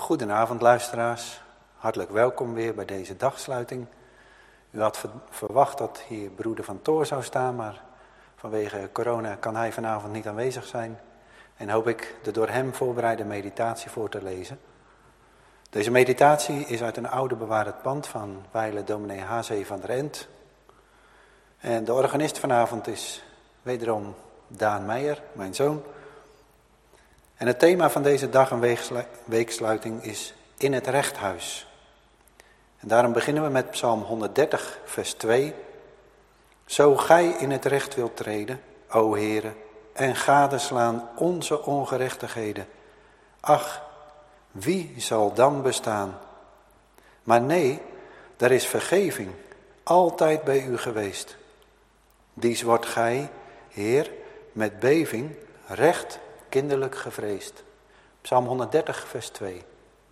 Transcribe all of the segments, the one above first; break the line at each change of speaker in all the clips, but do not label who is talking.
Goedenavond luisteraars, hartelijk welkom weer bij deze dagsluiting. U had verwacht dat hier broeder Van Toor zou staan, maar vanwege corona kan hij vanavond niet aanwezig zijn. En hoop ik de door hem voorbereide meditatie voor te lezen. Deze meditatie is uit een oude bewaard pand van wijlen dominee H.C. van der Ent. En de organist vanavond is wederom Daan Meijer, mijn zoon. En het thema van deze dag en weeksluiting is in het rechthuis. En daarom beginnen we met Psalm 130, vers 2. Zo gij in het recht wilt treden, o Heere, en gadeslaan onze ongerechtigheden. Ach, wie zal dan bestaan? Maar nee, er is vergeving, altijd bij u geweest. Dies wordt gij, Heer, met beving, recht kinderlijk gevreesd. Psalm 130, vers 2.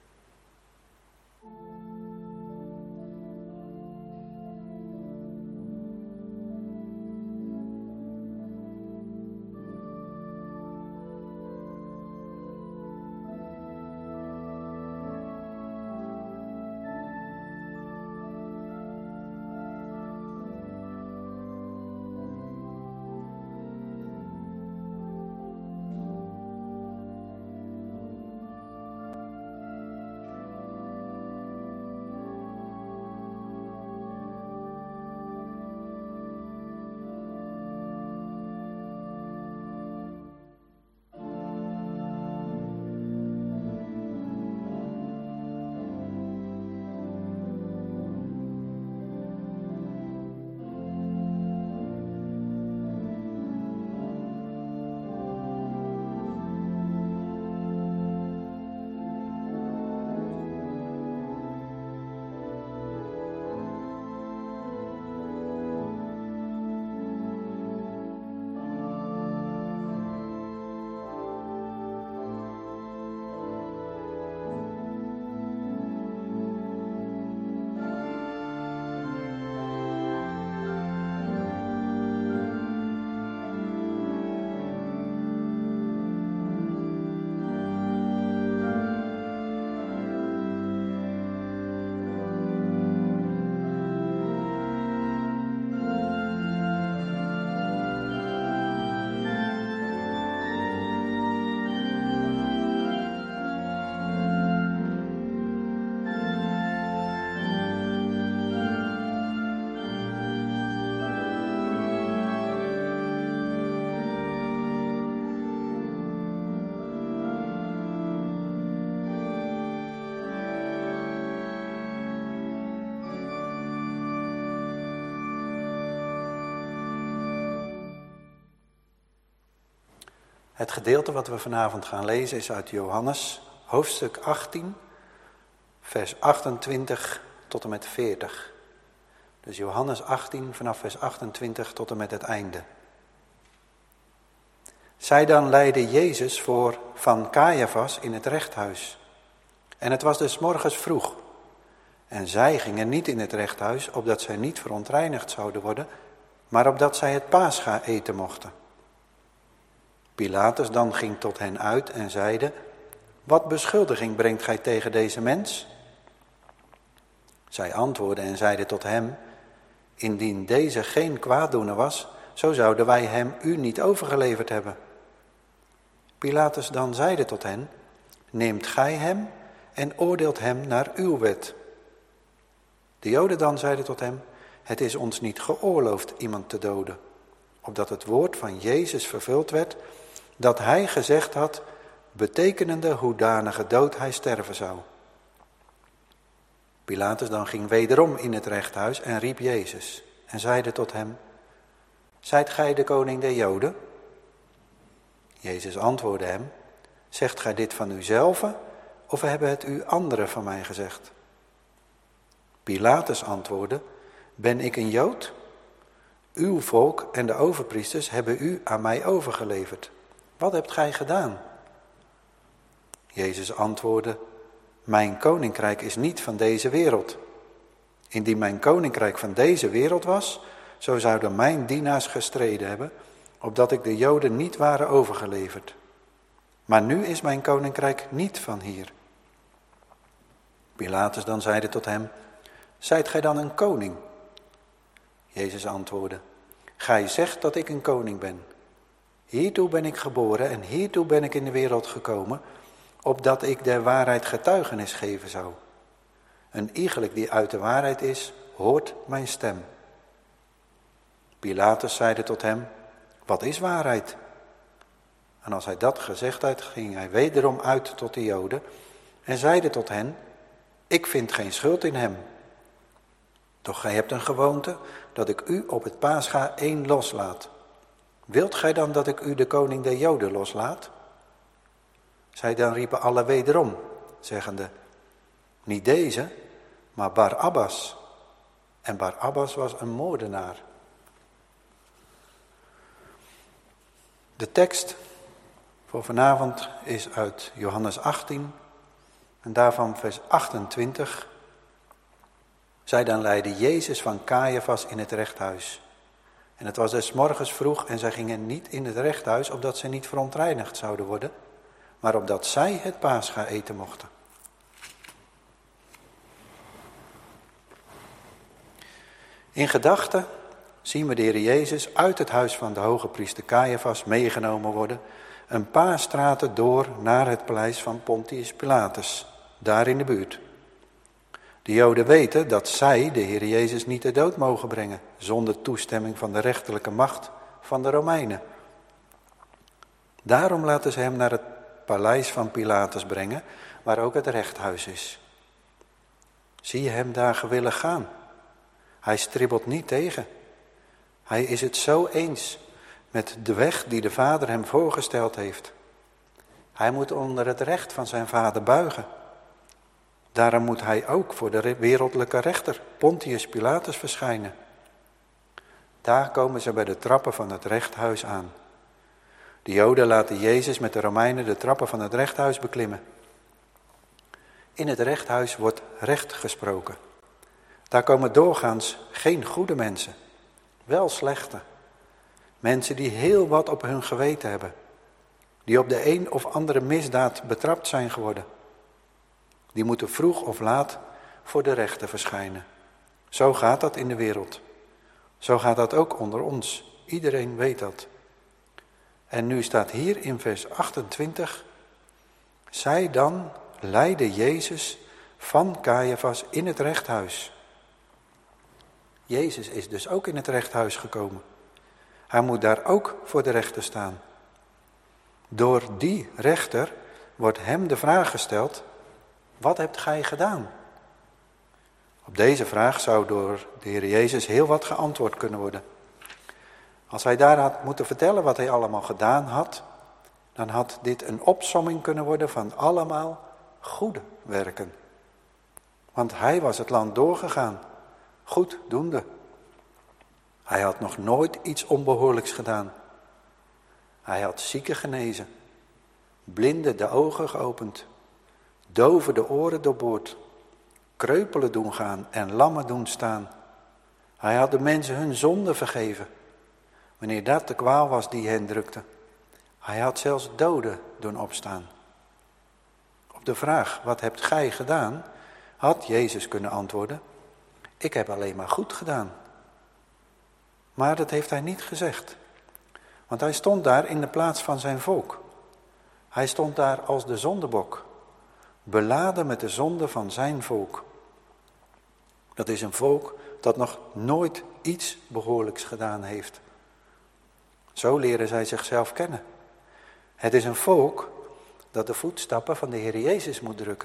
Het gedeelte wat we vanavond gaan lezen is uit Johannes, hoofdstuk 18, vers 28 tot en met 40. Dus Johannes 18 vanaf vers 28 tot en met het einde. Zij dan leidde Jezus voor van Caiaphas in het rechthuis. En het was dus 's morgens vroeg. En zij gingen niet in het rechthuis, opdat zij niet verontreinigd zouden worden, maar opdat zij het Pascha eten mochten. Pilatus dan ging tot hen uit en zeide: Wat beschuldiging brengt gij tegen deze mens? Zij antwoordden en zeiden tot hem: Indien deze geen kwaaddoener was, zo zouden wij hem u niet overgeleverd hebben. Pilatus dan zeide tot hen: Neemt gij hem en oordeelt hem naar uw wet. De Joden dan zeiden tot hem: Het is ons niet geoorloofd iemand te doden, opdat het woord van Jezus vervuld werd, dat hij gezegd had, betekenende hoedanige dood hij sterven zou. Pilatus dan ging wederom in het rechthuis en riep Jezus en zeide tot hem: Zijt gij de koning der Joden? Jezus antwoordde hem: Zegt gij dit van uzelve, of hebben het u anderen van mij gezegd? Pilatus antwoordde: Ben ik een Jood? Uw volk en de overpriesters hebben u aan mij overgeleverd. Wat hebt gij gedaan? Jezus antwoordde: Mijn koninkrijk is niet van deze wereld. Indien mijn koninkrijk van deze wereld was, zo zouden mijn dienaars gestreden hebben, opdat ik de Joden niet waren overgeleverd. Maar nu is mijn koninkrijk niet van hier. Pilatus dan zeide tot hem: zijt gij dan een koning? Jezus antwoordde: gij zegt dat ik een koning ben. Hiertoe ben ik geboren en hiertoe ben ik in de wereld gekomen, opdat ik der waarheid getuigenis geven zou. Een iegelijk die uit de waarheid is, hoort mijn stem. Pilatus zeide tot hem: wat is waarheid? En als hij dat gezegd had, ging hij wederom uit tot de Joden en zeide tot hen: ik vind geen schuld in hem. Doch gij hebt een gewoonte dat ik u op het Pascha 1 loslaat. Wilt gij dan dat ik u de koning der Joden loslaat? Zij dan riepen alle wederom, zeggende: niet deze, maar Barabbas. En Barabbas was een moordenaar. De tekst voor vanavond is uit Johannes 18 en daarvan vers 28. Zij dan leidden Jezus van Caiaphas in het rechthuis. En het was des morgens vroeg en zij gingen niet in het rechthuis, opdat zij niet verontreinigd zouden worden, maar opdat zij het Pascha eten mochten. In gedachten zien we de Heer Jezus uit het huis van de hoge priester Caiaphas meegenomen worden, een paar straten door naar het paleis van Pontius Pilatus, daar in de buurt. De Joden weten dat zij de Heer Jezus niet ter dood mogen brengen, zonder toestemming van de rechterlijke macht van de Romeinen. Daarom laten ze hem naar het paleis van Pilatus brengen, waar ook het rechthuis is. Zie je hem daar gewillig gaan? Hij stribbelt niet tegen. Hij is het zo eens met de weg die de Vader hem voorgesteld heeft. Hij moet onder het recht van zijn Vader buigen. Daarom moet hij ook voor de wereldlijke rechter, Pontius Pilatus, verschijnen. Daar komen ze bij de trappen van het rechthuis aan. De Joden laten Jezus met de Romeinen de trappen van het rechthuis beklimmen. In het rechthuis wordt recht gesproken. Daar komen doorgaans geen goede mensen, wel slechte. Mensen die heel wat op hun geweten hebben. Die op de een of andere misdaad betrapt zijn geworden. Die moeten vroeg of laat voor de rechter verschijnen. Zo gaat dat in de wereld. Zo gaat dat ook onder ons. Iedereen weet dat. En nu staat hier in vers 28. Zij dan leidden Jezus van Caiaphas in het rechthuis. Jezus is dus ook in het rechthuis gekomen. Hij moet daar ook voor de rechter staan. Door die rechter wordt hem de vraag gesteld: wat hebt gij gedaan? Op deze vraag zou door de Heer Jezus heel wat geantwoord kunnen worden. Als hij daar had moeten vertellen wat hij allemaal gedaan had, dan had dit een opsomming kunnen worden van allemaal goede werken. Want hij was het land doorgegaan, goeddoende. Hij had nog nooit iets onbehoorlijks gedaan. Hij had zieken genezen, blinden de ogen geopend, doven de oren doorboord, kreupelen doen gaan en lammen doen staan. Hij had de mensen hun zonde vergeven, wanneer dat de kwaal was die hen drukte. Hij had zelfs doden doen opstaan. Op de vraag: wat hebt gij gedaan? Had Jezus kunnen antwoorden: ik heb alleen maar goed gedaan. Maar dat heeft hij niet gezegd. Want hij stond daar in de plaats van zijn volk. Hij stond daar als de zondebok, beladen met de zonde van zijn volk. Dat is een volk dat nog nooit iets behoorlijks gedaan heeft. Zo leren zij zichzelf kennen. Het is een volk dat de voetstappen van de Heer Jezus moet drukken.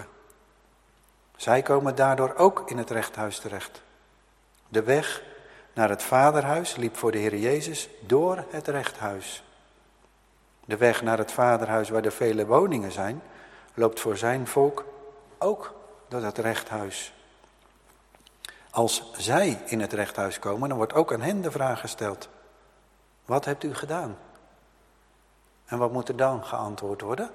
Zij komen daardoor ook in het rechthuis terecht. De weg naar het Vaderhuis liep voor de Heer Jezus door het rechthuis. De weg naar het Vaderhuis, waar er vele woningen zijn, loopt voor zijn volk ook door het rechthuis. Als zij in het rechthuis komen, dan wordt ook aan hen de vraag gesteld: wat hebt u gedaan? En wat moet er dan geantwoord worden?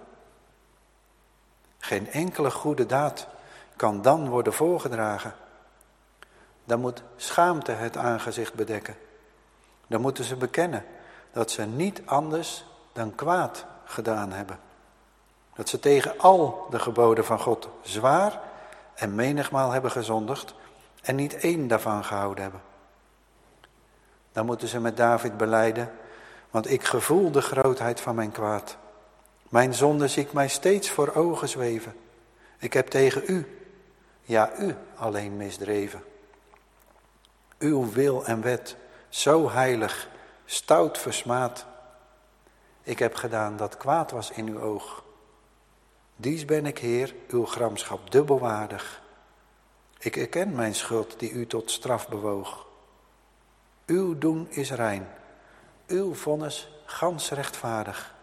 Geen enkele goede daad kan dan worden voorgedragen. Dan moet schaamte het aangezicht bedekken. Dan moeten ze bekennen dat ze niet anders dan kwaad gedaan hebben. Dat ze tegen al de geboden van God zwaar en menigmaal hebben gezondigd en niet één daarvan gehouden hebben. Dan moeten ze met David belijden, want ik gevoel de grootheid van mijn kwaad. Mijn zonde zie ik mij steeds voor ogen zweven. Ik heb tegen u, ja u alleen misdreven. Uw wil en wet, zo heilig, stout versmaad. Ik heb gedaan dat kwaad was in uw oog. Dies ben ik, Heer, uw gramschap dubbelwaardig. Ik erken mijn schuld die u tot straf bewoog. Uw doen is rein, uw vonnis gans rechtvaardig.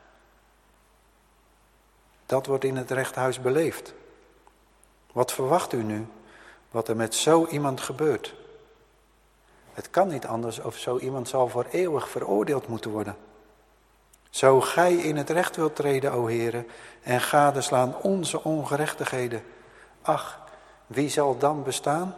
Dat wordt in het rechthuis beleefd. Wat verwacht u nu, wat er met zo iemand gebeurt? Het kan niet anders of zo iemand zal voor eeuwig veroordeeld moeten worden. Zo gij in het recht wilt treden, o Heere, en gadeslaan onze ongerechtigheden. Ach, wie zal dan bestaan?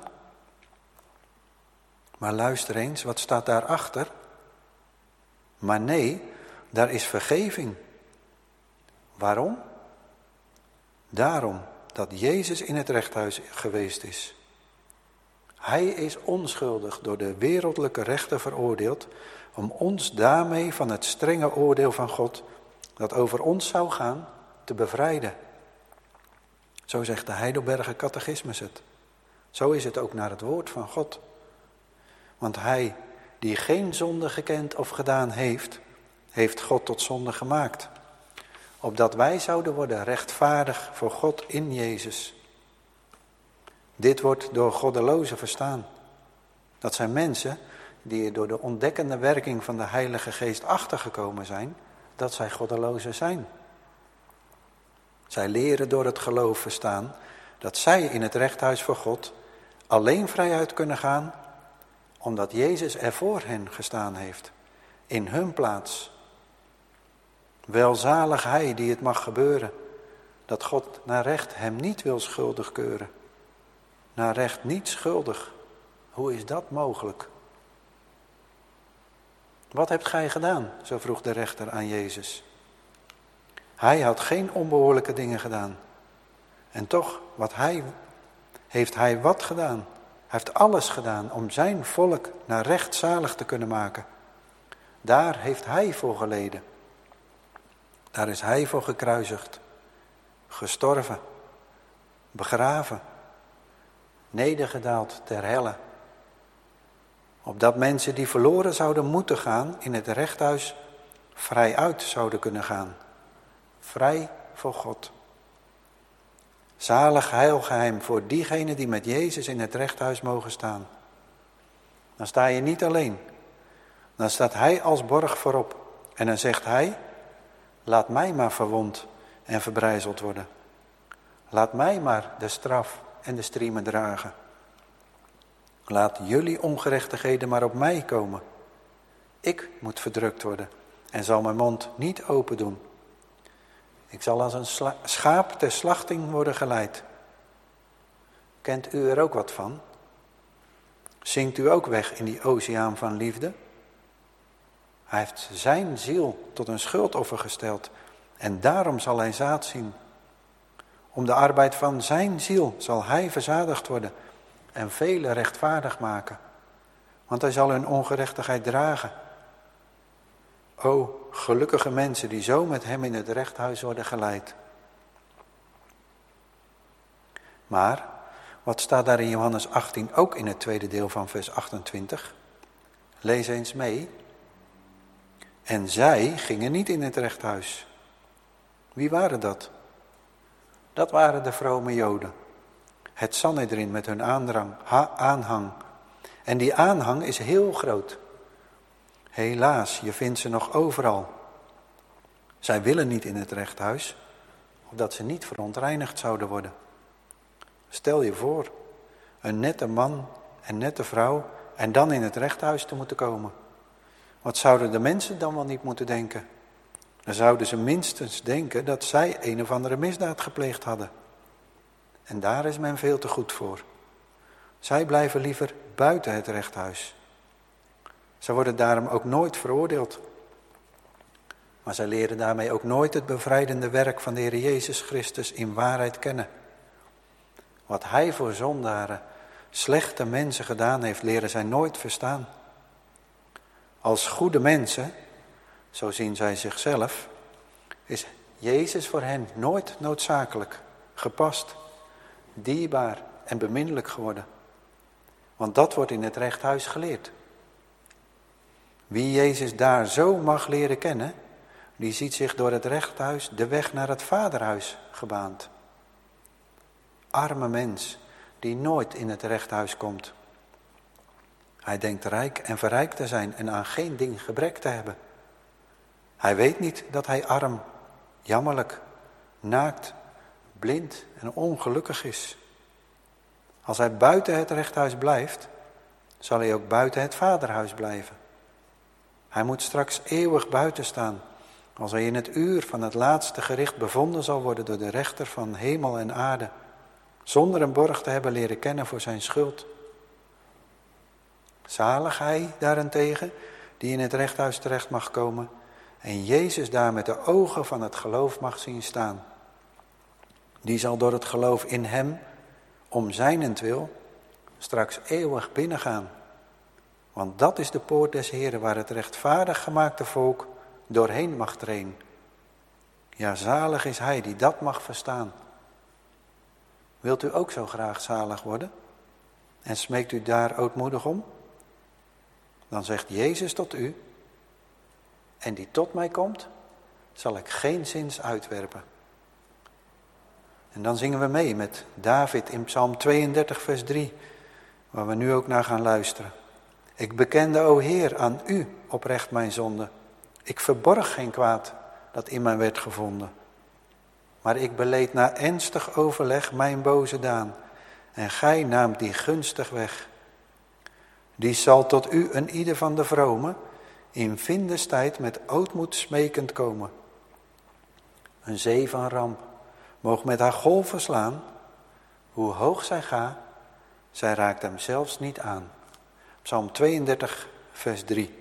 Maar luister eens, wat staat daarachter? Maar nee, daar is vergeving. Waarom? Daarom dat Jezus in het rechthuis geweest is. Hij is onschuldig door de wereldlijke rechter veroordeeld, om ons daarmee van het strenge oordeel van God, dat over ons zou gaan, te bevrijden. Zo zegt de Heidelberger Catechismus het. Zo is het ook naar het woord van God. Want hij die geen zonde gekend of gedaan heeft, heeft God tot zonde gemaakt. Opdat wij zouden worden rechtvaardig voor God in Jezus. Dit wordt door goddelozen verstaan. Dat zijn mensen die er door de ontdekkende werking van de Heilige Geest achtergekomen zijn, dat zij goddelozen zijn. Zij leren door het geloof verstaan dat zij in het rechthuis voor God alleen vrijuit kunnen gaan, omdat Jezus er voor hen gestaan heeft, in hun plaats. Welzalig hij die het mag gebeuren, dat God naar recht hem niet wil schuldig keuren. Naar recht niet schuldig. Hoe is dat mogelijk? Wat hebt gij gedaan? Zo vroeg de rechter aan Jezus. Hij had geen onbehoorlijke dingen gedaan. En toch, heeft hij wat gedaan? Hij heeft alles gedaan om zijn volk naar recht zalig te kunnen maken. Daar heeft hij voor geleden. Daar is hij voor gekruisigd, gestorven, begraven, nedergedaald ter helle. Opdat mensen die verloren zouden moeten gaan in het rechthuis vrij uit zouden kunnen gaan. Vrij voor God. Zalig heilgeheim voor diegenen die met Jezus in het rechthuis mogen staan. Dan sta je niet alleen. Dan staat hij als borg voorop. En dan zegt hij, laat mij maar verwond en verbrijzeld worden. Laat mij maar de straf en de striemen dragen. Laat jullie ongerechtigheden maar op mij komen. Ik moet verdrukt worden en zal mijn mond niet open doen. Ik zal als een schaap ter slachting worden geleid. Kent u er ook wat van? Zinkt u ook weg in die oceaan van liefde? Hij heeft zijn ziel tot een schuldoffer gesteld en daarom zal hij zaad zien. Om de arbeid van zijn ziel zal hij verzadigd worden en velen rechtvaardig maken. Want hij zal hun ongerechtigheid dragen. O, gelukkige mensen die zo met hem in het rechthuis worden geleid. Maar, wat staat daar in Johannes 18 ook in het tweede deel van vers 28? Lees eens mee. En zij gingen niet in het rechthuis. Wie waren dat? Dat waren de vrome Joden. Het Sanhedrin met hun aanhang. En die aanhang is heel groot. Helaas, je vindt ze nog overal. Zij willen niet in het rechthuis, opdat ze niet verontreinigd zouden worden. Stel je voor, een nette man en nette vrouw en dan in het rechthuis te moeten komen. Wat zouden de mensen dan wel niet moeten denken? Dan zouden ze minstens denken dat zij een of andere misdaad gepleegd hadden. En daar is men veel te goed voor. Zij blijven liever buiten het rechthuis. Zij worden daarom ook nooit veroordeeld. Maar zij leren daarmee ook nooit het bevrijdende werk van de Heer Jezus Christus in waarheid kennen. Wat hij voor zondaren, slechte mensen gedaan heeft, leren zij nooit verstaan. Als goede mensen, zo zien zij zichzelf, is Jezus voor hen nooit noodzakelijk, gepast, dierbaar en beminnelijk geworden. Want dat wordt in het rechthuis geleerd. Wie Jezus daar zo mag leren kennen, die ziet zich door het rechthuis de weg naar het vaderhuis gebaand. Arme mens die nooit in het rechthuis komt. Hij denkt rijk en verrijkt te zijn en aan geen ding gebrek te hebben. Hij weet niet dat hij arm, jammerlijk, naakt, blind en ongelukkig is. Als hij buiten het rechthuis blijft, zal hij ook buiten het vaderhuis blijven. Hij moet straks eeuwig buiten staan, als hij in het uur van het laatste gericht bevonden zal worden door de rechter van hemel en aarde, zonder een borg te hebben leren kennen voor zijn schuld. Zalig hij daarentegen, die in het rechthuis terecht mag komen en Jezus daar met de ogen van het geloof mag zien staan. Die zal door het geloof in hem, om zijnentwil, straks eeuwig binnengaan. Want dat is de poort des Heren waar het rechtvaardig gemaakte volk doorheen mag treden. Ja, zalig is hij die dat mag verstaan. Wilt u ook zo graag zalig worden? En smeekt u daar ootmoedig om? Dan zegt Jezus tot u: en die tot mij komt, zal ik geenszins uitwerpen. En dan zingen we mee met David in Psalm 32 vers 3, waar we nu ook naar gaan luisteren. Ik bekende, o Heer, aan u oprecht mijn zonde. Ik verborg geen kwaad dat in mij werd gevonden. Maar ik beleed na ernstig overleg mijn boze daan. En gij naamt die gunstig weg. Die zal tot u een ieder van de vromen in vindestijd met ootmoed smekend komen. Een zee van ramp moog met haar golven slaan. Hoe hoog zij gaat, zij raakt hem zelfs niet aan. Psalm 32 vers 3.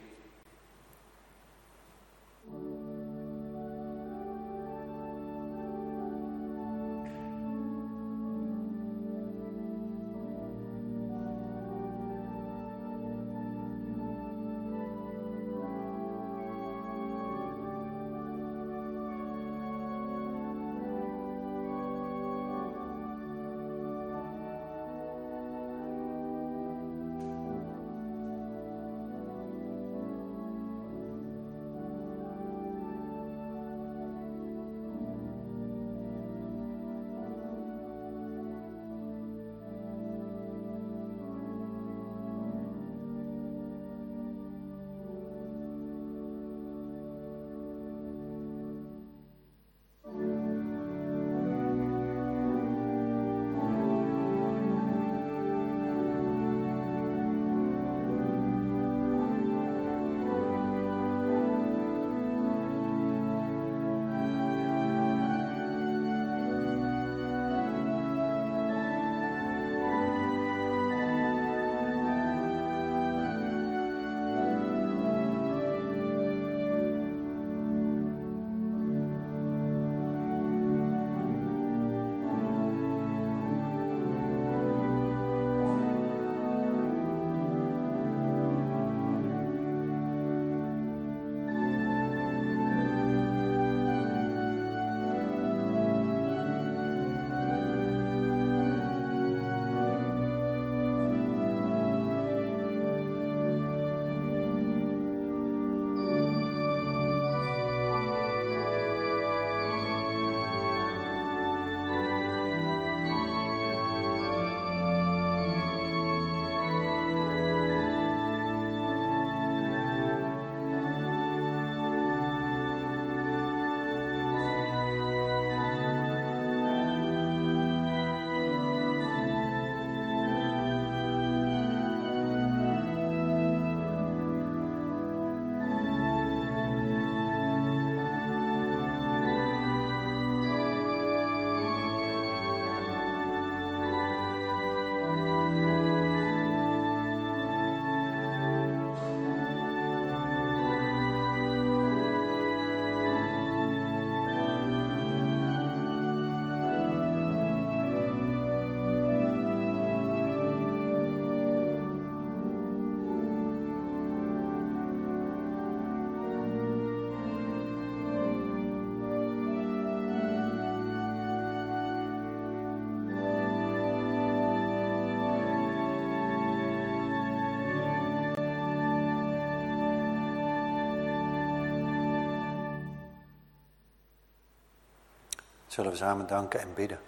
Zullen we samen danken en bidden.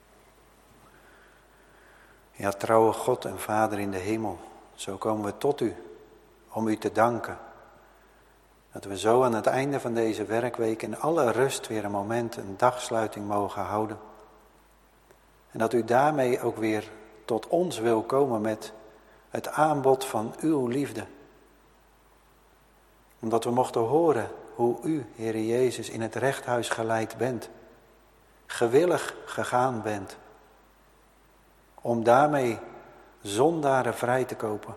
Ja, trouwe God en Vader in de hemel, zo komen we tot u om u te danken. Dat we zo aan het einde van deze werkweek in alle rust weer een moment, een dagsluiting mogen houden. En dat u daarmee ook weer tot ons wil komen met het aanbod van uw liefde. Omdat we mochten horen hoe u, Heere Jezus, in het rechthuis geleid bent. Gewillig gegaan bent. Om daarmee zondaren vrij te kopen.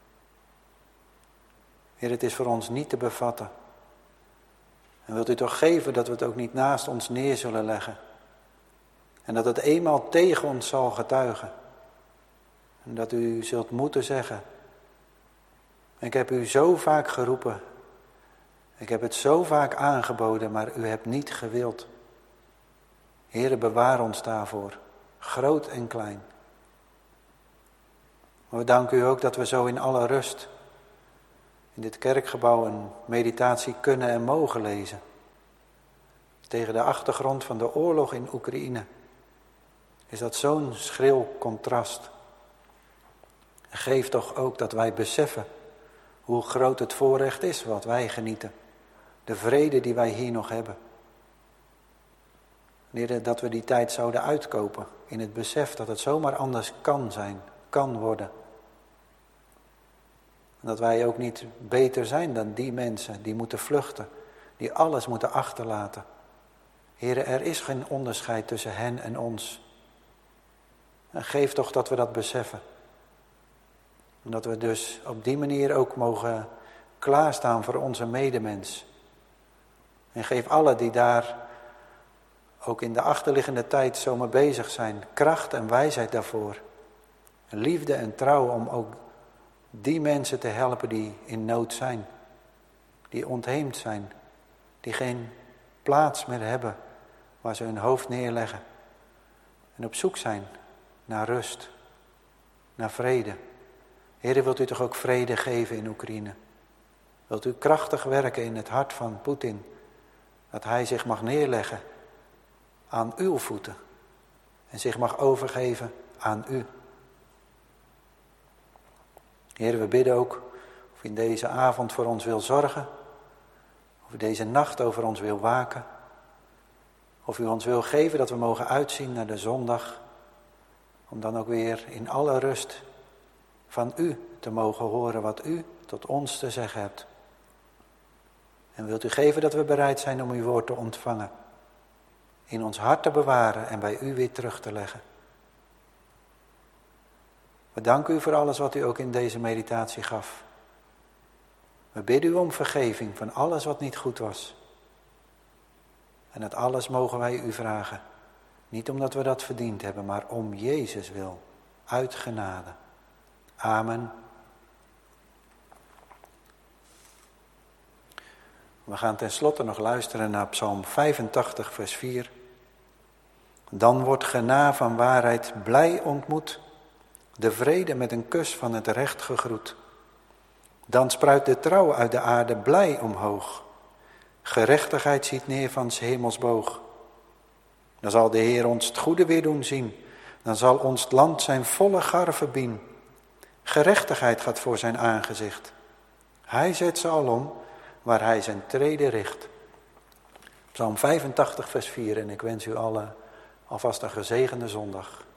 Heer, het is voor ons niet te bevatten. En wilt u toch geven dat we het ook niet naast ons neer zullen leggen. En dat het eenmaal tegen ons zal getuigen. En dat u zult moeten zeggen. Ik heb u zo vaak geroepen. Ik heb het zo vaak aangeboden, maar u hebt niet gewild. Heere, bewaar ons daarvoor. Groot en klein. Maar we danken u ook dat we zo in alle rust in dit kerkgebouw een meditatie kunnen en mogen lezen. Tegen de achtergrond van de oorlog in Oekraïne is dat zo'n schril contrast. En geef toch ook dat wij beseffen hoe groot het voorrecht is wat wij genieten. De vrede die wij hier nog hebben. Heer, dat we die tijd zouden uitkopen in het besef dat het zomaar anders kan zijn, kan worden. En dat wij ook niet beter zijn dan die mensen die moeten vluchten, die alles moeten achterlaten. Heer, er is geen onderscheid tussen hen en ons. En geef toch dat we dat beseffen. En dat we dus op die manier ook mogen klaarstaan voor onze medemens. En geef alle die daar ook in de achterliggende tijd zo mee bezig zijn, kracht en wijsheid daarvoor. Liefde en trouw om ook die mensen te helpen die in nood zijn. Die ontheemd zijn. Die geen plaats meer hebben waar ze hun hoofd neerleggen. En op zoek zijn naar rust, naar vrede. Heer, wilt u toch ook vrede geven in Oekraïne? Wilt u krachtig werken in het hart van Poetin? Dat hij zich mag neerleggen aan uw voeten. En zich mag overgeven aan u. Heer, we bidden ook of u in deze avond voor ons wil zorgen. Of u deze nacht over ons wil waken. Of u ons wil geven dat we mogen uitzien naar de zondag. Om dan ook weer in alle rust van u te mogen horen wat u tot ons te zeggen hebt. En wilt u geven dat we bereid zijn om uw woord te ontvangen. In ons hart te bewaren en bij u weer terug te leggen. We danken u voor alles wat u ook in deze meditatie gaf. We bidden u om vergeving van alles wat niet goed was. En dat alles mogen wij u vragen. Niet omdat we dat verdiend hebben, maar om Jezus wil. Uit genade. Amen. We gaan tenslotte nog luisteren naar Psalm 85 vers 4. Dan wordt gena van waarheid blij ontmoet. De vrede met een kus van het recht gegroet. Dan spruit de trouw uit de aarde blij omhoog. Gerechtigheid ziet neer van 's hemels boog. Dan zal de Heer ons het goede weer doen zien. Dan zal ons land zijn volle gar verbien. Gerechtigheid gaat voor zijn aangezicht. Hij zet ze alom waar hij zijn treden richt. Psalm 85 vers 4 en ik wens u allen alvast een gezegende zondag.